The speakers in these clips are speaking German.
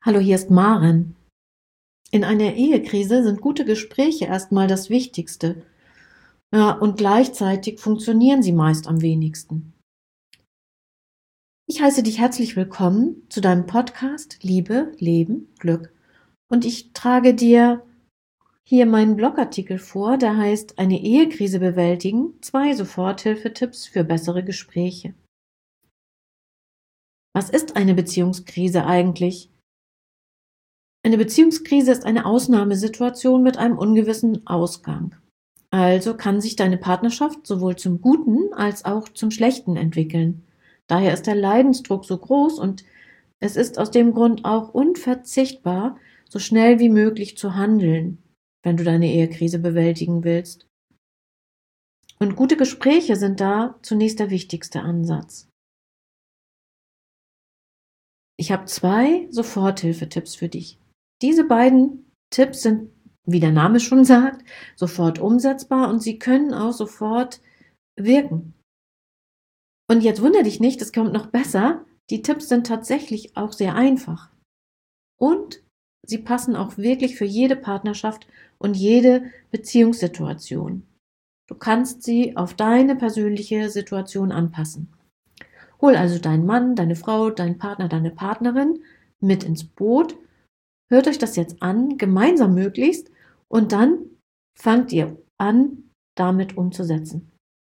Hallo, hier ist Maren. In einer Ehekrise sind gute Gespräche erstmal das Wichtigste. Ja, und gleichzeitig funktionieren sie meist am wenigsten. Ich heiße dich herzlich willkommen zu deinem Podcast Liebe, Leben, Glück. Und ich trage dir hier meinen Blogartikel vor, der heißt Eine Ehekrise bewältigen, 2 Soforthilfetipps für bessere Gespräche. Was ist eine Beziehungskrise eigentlich? Eine Beziehungskrise ist eine Ausnahmesituation mit einem ungewissen Ausgang. Also kann sich deine Partnerschaft sowohl zum Guten als auch zum Schlechten entwickeln. Daher ist der Leidensdruck so groß und es ist aus dem Grund auch unverzichtbar, so schnell wie möglich zu handeln, wenn du deine Ehekrise bewältigen willst. Und gute Gespräche sind da zunächst der wichtigste Ansatz. Ich habe 2 Soforthilfetipps für dich. Diese beiden Tipps sind, wie der Name schon sagt, sofort umsetzbar und sie können auch sofort wirken. Und jetzt wundere dich nicht, es kommt noch besser. Die Tipps sind tatsächlich auch sehr einfach. Und sie passen auch wirklich für jede Partnerschaft und jede Beziehungssituation. Du kannst sie auf deine persönliche Situation anpassen. Hol also deinen Mann, deine Frau, deinen Partner, deine Partnerin mit ins Boot. Hört euch das jetzt an, gemeinsam möglichst, und dann fangt ihr an, damit umzusetzen.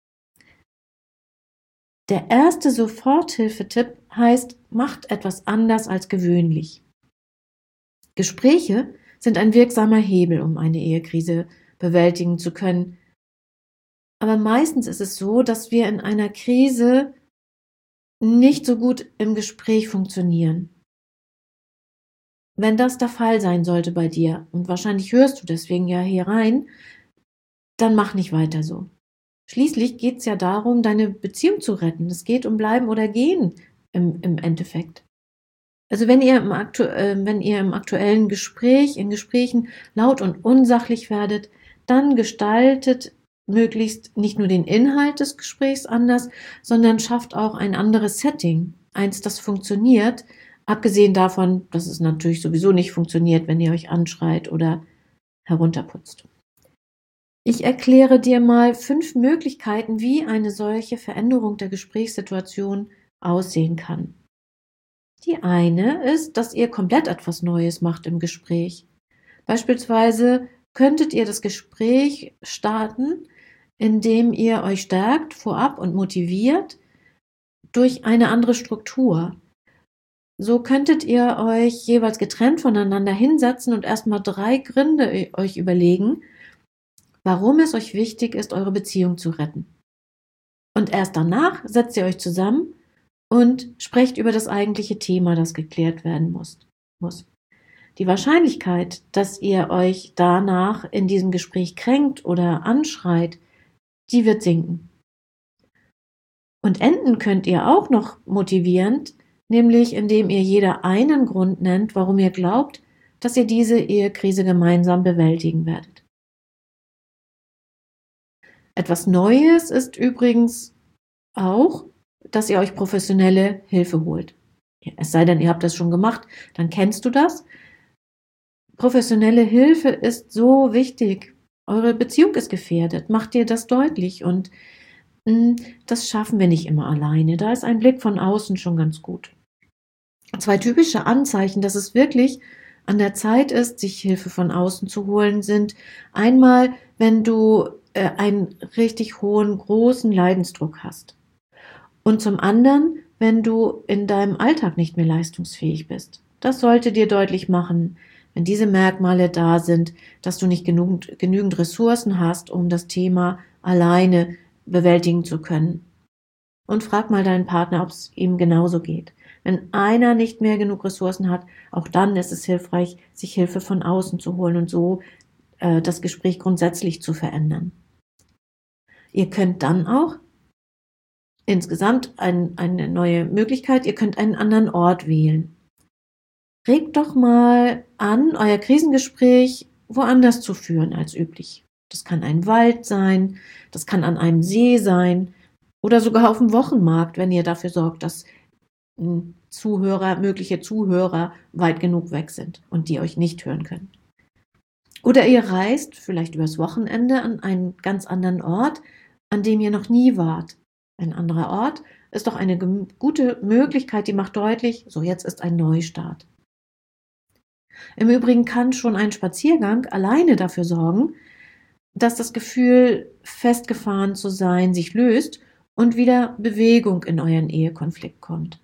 Der erste Soforthilfetipp heißt, macht etwas anders als gewöhnlich. Gespräche sind ein wirksamer Hebel, um eine Ehekrise bewältigen zu können. Aber meistens ist es so, dass wir in einer Krise nicht so gut im Gespräch funktionieren. Wenn das der Fall sein sollte bei dir, und wahrscheinlich hörst du deswegen ja hier rein, dann mach nicht weiter so. Schließlich geht es ja darum, deine Beziehung zu retten. Es geht um Bleiben oder Gehen im Endeffekt. Also wenn ihr im aktuellen Gespräch, in Gesprächen laut und unsachlich werdet, dann gestaltet möglichst nicht nur den Inhalt des Gesprächs anders, sondern schafft auch ein anderes Setting. Eins, das funktioniert, abgesehen davon, dass es natürlich sowieso nicht funktioniert, wenn ihr euch anschreit oder herunterputzt. Ich erkläre dir mal 5 Möglichkeiten, wie eine solche Veränderung der Gesprächssituation aussehen kann. Die eine ist, dass ihr komplett etwas Neues macht im Gespräch. Beispielsweise könntet ihr das Gespräch starten, indem ihr euch stärkt vorab und motiviert durch eine andere Struktur. So könntet ihr euch jeweils getrennt voneinander hinsetzen und erstmal 3 Gründe euch überlegen, warum es euch wichtig ist, eure Beziehung zu retten. Und erst danach setzt ihr euch zusammen und sprecht über das eigentliche Thema, das geklärt werden muss. Die Wahrscheinlichkeit, dass ihr euch danach in diesem Gespräch kränkt oder anschreit, die wird sinken. Und enden könnt ihr auch noch motivierend, nämlich indem ihr jeder einen Grund nennt, warum ihr glaubt, dass ihr diese Ehekrise gemeinsam bewältigen werdet. Etwas Neues ist übrigens auch, dass ihr euch professionelle Hilfe holt. Es sei denn, ihr habt das schon gemacht, dann kennst du das. Professionelle Hilfe ist so wichtig. Eure Beziehung ist gefährdet. Macht dir das deutlich und das schaffen wir nicht immer alleine. Da ist ein Blick von außen schon ganz gut. 2 typische Anzeichen, dass es wirklich an der Zeit ist, sich Hilfe von außen zu holen, sind einmal, wenn du einen richtig hohen, großen Leidensdruck hast. Und zum anderen, wenn du in deinem Alltag nicht mehr leistungsfähig bist. Das sollte dir deutlich machen, wenn diese Merkmale da sind, dass du nicht genügend Ressourcen hast, um das Thema alleine bewältigen zu können. Und frag mal deinen Partner, ob es ihm genauso geht. Wenn einer nicht mehr genug Ressourcen hat, auch dann ist es hilfreich, sich Hilfe von außen zu holen und so das Gespräch grundsätzlich zu verändern. Ihr könnt dann auch insgesamt eine neue Möglichkeit, ihr könnt einen anderen Ort wählen. Regt doch mal an, euer Krisengespräch woanders zu führen als üblich. Das kann ein Wald sein, das kann an einem See sein oder sogar auf dem Wochenmarkt, wenn ihr dafür sorgt, dass mögliche Zuhörer weit genug weg sind und die euch nicht hören können. Oder ihr reist vielleicht übers Wochenende an einen ganz anderen Ort, an dem ihr noch nie wart. Ein anderer Ort ist doch eine gute Möglichkeit, die macht deutlich, so jetzt ist ein Neustart. Im Übrigen kann schon ein Spaziergang alleine dafür sorgen, dass das Gefühl, festgefahren zu sein, sich löst und wieder Bewegung in euren Ehekonflikt kommt.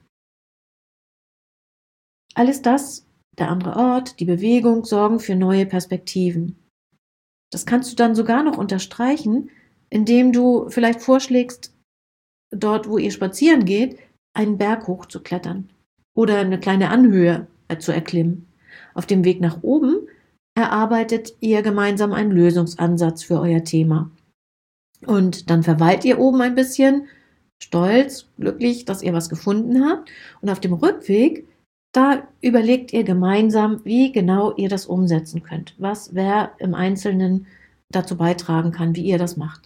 Alles das, der andere Ort, die Bewegung, sorgen für neue Perspektiven. Das kannst du dann sogar noch unterstreichen, indem du vielleicht vorschlägst, dort, wo ihr spazieren geht, einen Berg hochzuklettern oder eine kleine Anhöhe zu erklimmen. Auf dem Weg nach oben erarbeitet ihr gemeinsam einen Lösungsansatz für euer Thema. Und dann verweilt ihr oben ein bisschen, stolz, glücklich, dass ihr was gefunden habt. Und auf dem Rückweg, da überlegt ihr gemeinsam, wie genau ihr das umsetzen könnt. Was wer im Einzelnen dazu beitragen kann, wie ihr das macht.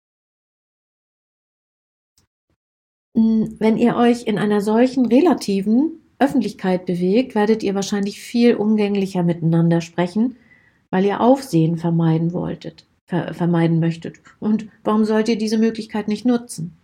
Wenn ihr euch in einer solchen relativen Öffentlichkeit bewegt, werdet ihr wahrscheinlich viel umgänglicher miteinander sprechen, weil ihr Aufsehen vermeiden möchtet. Und warum sollt ihr diese Möglichkeit nicht nutzen?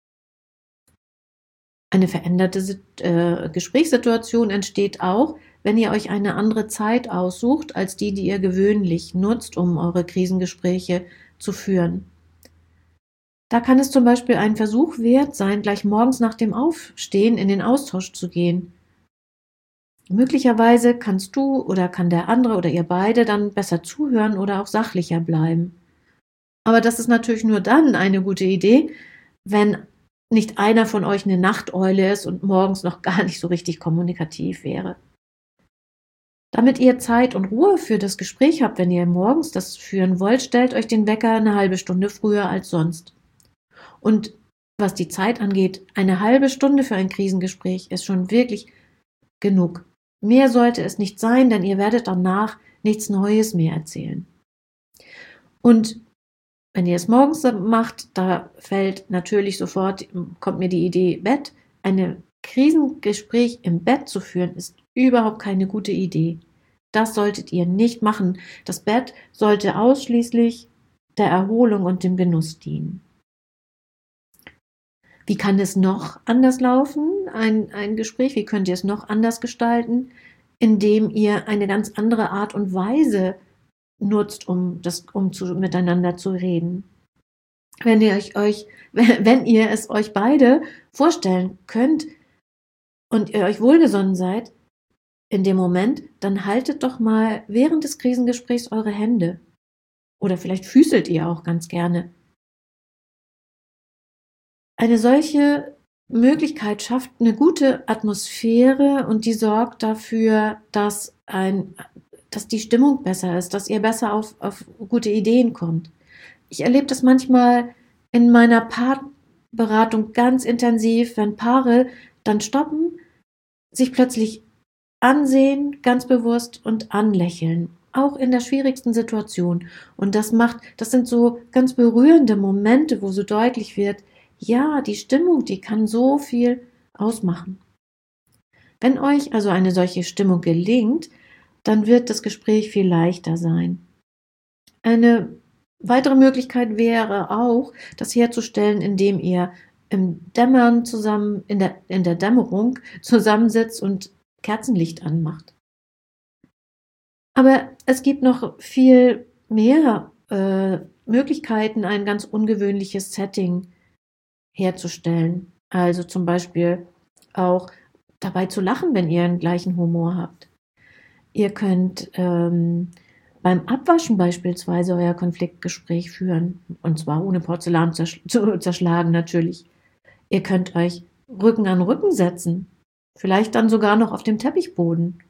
Eine veränderte Gesprächssituation entsteht auch, wenn ihr euch eine andere Zeit aussucht, als die ihr gewöhnlich nutzt, um eure Krisengespräche zu führen. Da kann es zum Beispiel ein Versuch wert sein, gleich morgens nach dem Aufstehen in den Austausch zu gehen. Möglicherweise kannst du oder kann der andere oder ihr beide dann besser zuhören oder auch sachlicher bleiben. Aber das ist natürlich nur dann eine gute Idee, wenn nicht einer von euch eine Nachteule ist und morgens noch gar nicht so richtig kommunikativ wäre. Damit ihr Zeit und Ruhe für das Gespräch habt, wenn ihr morgens das führen wollt, stellt euch den Wecker eine halbe Stunde früher als sonst. Und was die Zeit angeht, eine halbe Stunde für ein Krisengespräch ist schon wirklich genug. Mehr sollte es nicht sein, denn ihr werdet danach nichts Neues mehr erzählen. Und wenn ihr es morgens macht, da fällt natürlich sofort, kommt mir die Idee Bett. Ein Krisengespräch im Bett zu führen, ist überhaupt keine gute Idee. Das solltet ihr nicht machen. Das Bett sollte ausschließlich der Erholung und dem Genuss dienen. Wie kann es noch anders laufen, ein Gespräch? Wie könnt ihr es noch anders gestalten? Indem ihr eine ganz andere Art und Weise nutzt, um miteinander zu reden. Wenn ihr es euch beide vorstellen könnt und ihr euch wohlgesonnen seid in dem Moment, dann haltet doch mal während des Krisengesprächs eure Hände. Oder vielleicht füßelt ihr auch ganz gerne. Eine solche Möglichkeit schafft eine gute Atmosphäre und die sorgt dafür, dass die Stimmung besser ist, dass ihr besser auf gute Ideen kommt. Ich erlebe das manchmal in meiner Paarberatung ganz intensiv, wenn Paare dann stoppen, sich plötzlich ansehen, ganz bewusst und anlächeln, auch in der schwierigsten Situation. Und das sind so ganz berührende Momente, wo so deutlich wird, ja, die Stimmung, die kann so viel ausmachen. Wenn euch also eine solche Stimmung gelingt, dann wird das Gespräch viel leichter sein. Eine weitere Möglichkeit wäre auch, das herzustellen, indem ihr im Dämmern in der Dämmerung zusammensitzt und Kerzenlicht anmacht. Aber es gibt noch viel mehr Möglichkeiten, ein ganz ungewöhnliches Setting herzustellen. Also zum Beispiel auch dabei zu lachen, wenn ihr den gleichen Humor habt. Ihr könnt beim Abwaschen beispielsweise euer Konfliktgespräch führen. Und zwar ohne Porzellan zu zerschlagen natürlich. Ihr könnt euch Rücken an Rücken setzen. Vielleicht dann sogar noch auf dem Teppichboden.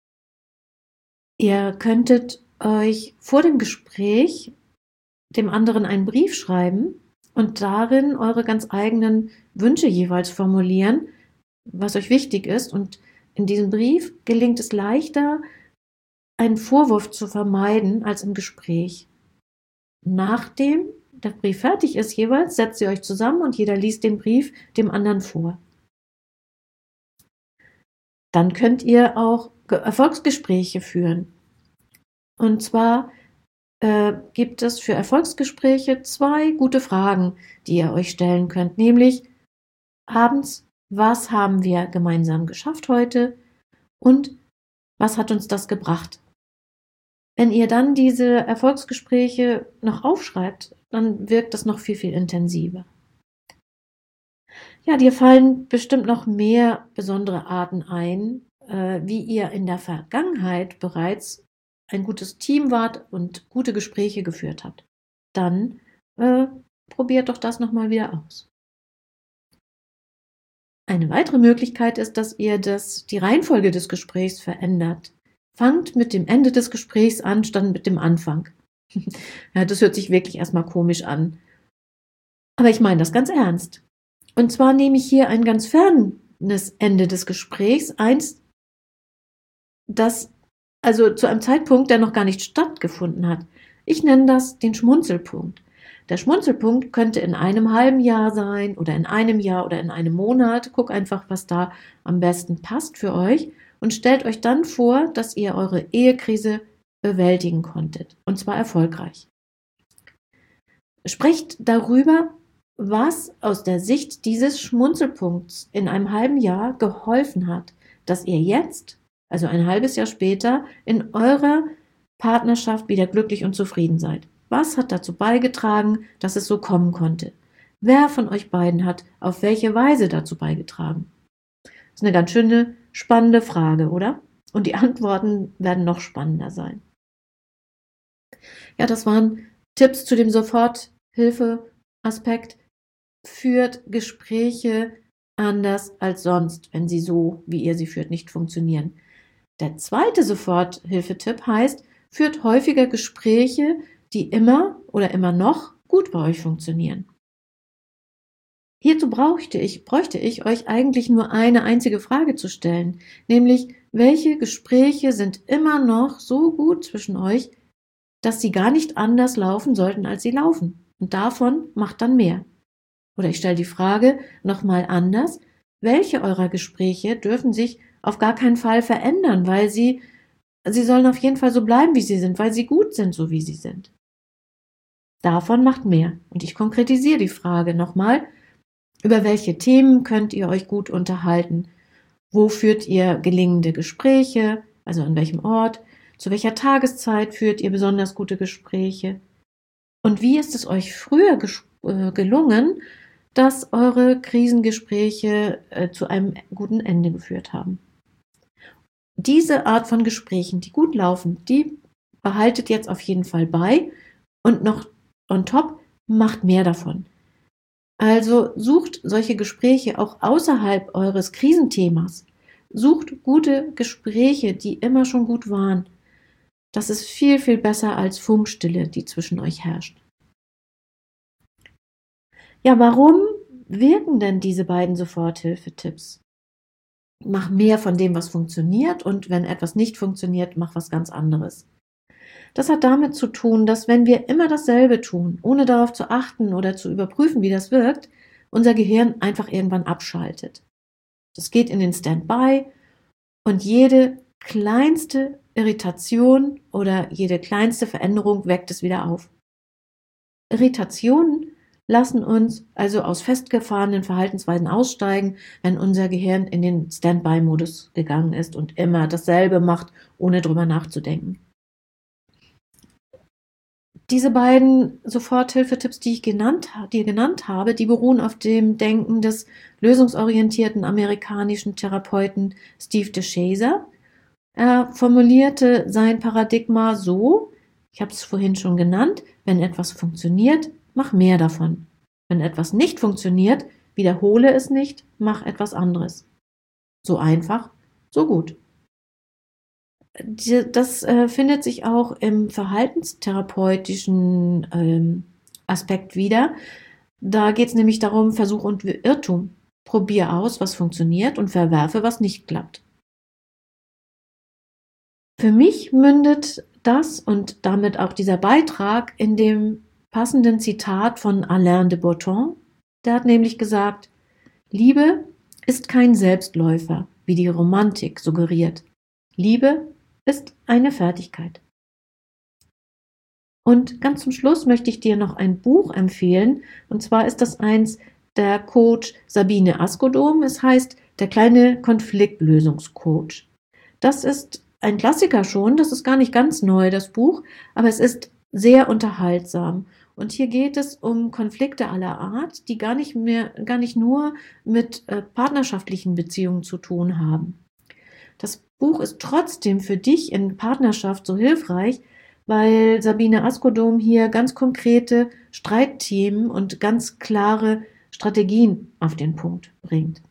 Ihr könntet euch vor dem Gespräch dem anderen einen Brief schreiben und darin eure ganz eigenen Wünsche jeweils formulieren, was euch wichtig ist. Und in diesem Brief gelingt es leichter, einen Vorwurf zu vermeiden als im Gespräch. Nachdem der Brief fertig ist jeweils, setzt ihr euch zusammen und jeder liest den Brief dem anderen vor. Dann könnt ihr auch Erfolgsgespräche führen. Und zwar gibt es für Erfolgsgespräche 2 gute Fragen, die ihr euch stellen könnt, nämlich abends, was haben wir gemeinsam geschafft heute und was hat uns das gebracht? Wenn ihr dann diese Erfolgsgespräche noch aufschreibt, dann wirkt das noch viel, viel intensiver. Ja, dir fallen bestimmt noch mehr besondere Arten ein, wie ihr in der Vergangenheit bereits ein gutes Team wart und gute Gespräche geführt habt. Dann probiert doch das nochmal wieder aus. Eine weitere Möglichkeit ist, dass ihr die Reihenfolge des Gesprächs verändert. Fangt mit dem Ende des Gesprächs an, statt mit dem Anfang. Ja, das hört sich wirklich erstmal komisch an. Aber ich meine das ganz ernst. Und zwar nehme ich hier ein ganz fernes Ende des Gesprächs, eins, das also zu einem Zeitpunkt, der noch gar nicht stattgefunden hat. Ich nenne das den Schmunzelpunkt. Der Schmunzelpunkt könnte in einem halben Jahr sein oder in einem Jahr oder in einem Monat. Guck einfach, was da am besten passt für euch und stellt euch dann vor, dass ihr eure Ehekrise bewältigen konntet, und zwar erfolgreich. Sprecht darüber, was aus der Sicht dieses Schmunzelpunkts in einem halben Jahr geholfen hat, dass ihr jetzt, also ein halbes Jahr später, in eurer Partnerschaft wieder glücklich und zufrieden seid. Was hat dazu beigetragen, dass es so kommen konnte? Wer von euch beiden hat auf welche Weise dazu beigetragen? Das ist eine ganz schöne, spannende Frage, oder? Und die Antworten werden noch spannender sein. Ja, das waren Tipps zu dem Soforthilfe-Aspekt. Führt Gespräche anders als sonst, wenn sie so, wie ihr sie führt, nicht funktionieren. Der zweite Soforthilfetipp heißt, führt häufiger Gespräche, die immer oder immer noch gut bei euch funktionieren. Hierzu bräuchte ich euch eigentlich nur eine einzige Frage zu stellen, nämlich, welche Gespräche sind immer noch so gut zwischen euch, dass sie gar nicht anders laufen sollten, als sie laufen. Und davon macht dann mehr. Oder ich stelle die Frage nochmal anders, welche eurer Gespräche dürfen sich auf gar keinen Fall verändern, weil sie sollen auf jeden Fall so bleiben, wie sie sind, weil sie gut sind, so wie sie sind. Davon macht mehr. Und ich konkretisiere die Frage nochmal, über welche Themen könnt ihr euch gut unterhalten? Wo führt ihr gelingende Gespräche? Also an welchem Ort? Zu welcher Tageszeit führt ihr besonders gute Gespräche? Und wie ist es euch früher gelungen, dass eure Krisengespräche zu einem guten Ende geführt haben? Diese Art von Gesprächen, die gut laufen, die behaltet jetzt auf jeden Fall bei und noch on top macht mehr davon. Also sucht solche Gespräche auch außerhalb eures Krisenthemas. Sucht gute Gespräche, die immer schon gut waren. Das ist viel, viel besser als Funkstille, die zwischen euch herrscht. Ja, warum wirken denn diese beiden Soforthilfetipps? Mach mehr von dem, was funktioniert, und wenn etwas nicht funktioniert, mach was ganz anderes. Das hat damit zu tun, dass wenn wir immer dasselbe tun, ohne darauf zu achten oder zu überprüfen, wie das wirkt, unser Gehirn einfach irgendwann abschaltet. Das geht in den Standby und jede kleinste Irritation oder jede kleinste Veränderung weckt es wieder auf. Irritationen lassen uns also aus festgefahrenen Verhaltensweisen aussteigen, wenn unser Gehirn in den Standby-Modus gegangen ist und immer dasselbe macht, ohne drüber nachzudenken. Diese beiden Soforthilfetipps, die ich genannt habe, die beruhen auf dem Denken des lösungsorientierten amerikanischen Therapeuten Steve DeShazer. Er formulierte sein Paradigma so, ich habe es vorhin schon genannt, wenn etwas funktioniert, mach mehr davon. Wenn etwas nicht funktioniert, wiederhole es nicht, mach etwas anderes. So einfach, so gut. Das findet sich auch im verhaltenstherapeutischen Aspekt wieder. Da geht es nämlich darum, Versuch und Irrtum. Probier aus, was funktioniert, und verwerfe, was nicht klappt. Für mich mündet das und damit auch dieser Beitrag in dem passenden Zitat von Alain de Botton. Der hat nämlich gesagt, Liebe ist kein Selbstläufer, wie die Romantik suggeriert. Liebe ist eine Fertigkeit. Und ganz zum Schluss möchte ich dir noch ein Buch empfehlen. Und zwar ist das eins der Coach Sabine Askodom. Es heißt Der kleine Konfliktlösungscoach. Das ist ein Klassiker schon. Das ist gar nicht ganz neu, das Buch. Aber es ist sehr unterhaltsam. Und hier geht es um Konflikte aller Art, die gar nicht nur mit partnerschaftlichen Beziehungen zu tun haben. Das Buch ist trotzdem für dich in Partnerschaft so hilfreich, weil Sabine Askodom hier ganz konkrete Streitthemen und ganz klare Strategien auf den Punkt bringt.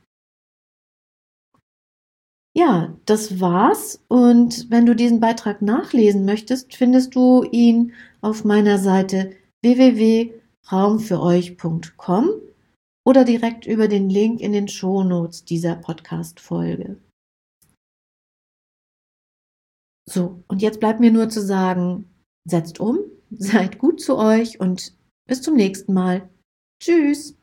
Ja, das war's. Und wenn du diesen Beitrag nachlesen möchtest, findest du ihn auf meiner Seite www.raumfüreuch.com oder direkt über den Link in den Shownotes dieser Podcast-Folge. So, und jetzt bleibt mir nur zu sagen, setzt um, seid gut zu euch und bis zum nächsten Mal. Tschüss!